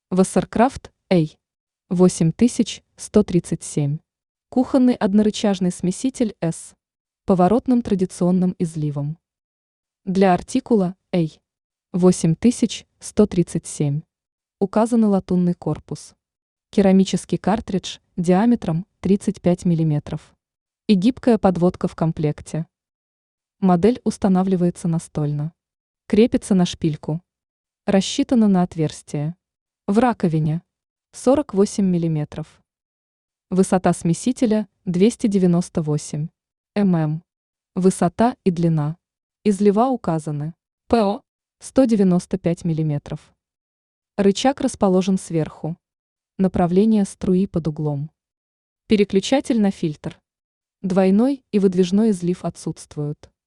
Вассеркрафт A 8137. Кухонный однорычажный смеситель S. Поворотным традиционным изливом. Для артикула A 8137 указан латунный корпус. Керамический картридж диаметром 35 мм. И гибкая подводка в комплекте. Модель устанавливается настольно. Крепится на шпильку. Рассчитана на отверстие. В раковине 48 мм. Высота смесителя 298 мм. Высота и длина излива указаны. ПО 195 мм. Рычаг расположен сверху. Направление струи под углом. Переключатель на фильтр. Двойной и выдвижной излив отсутствуют.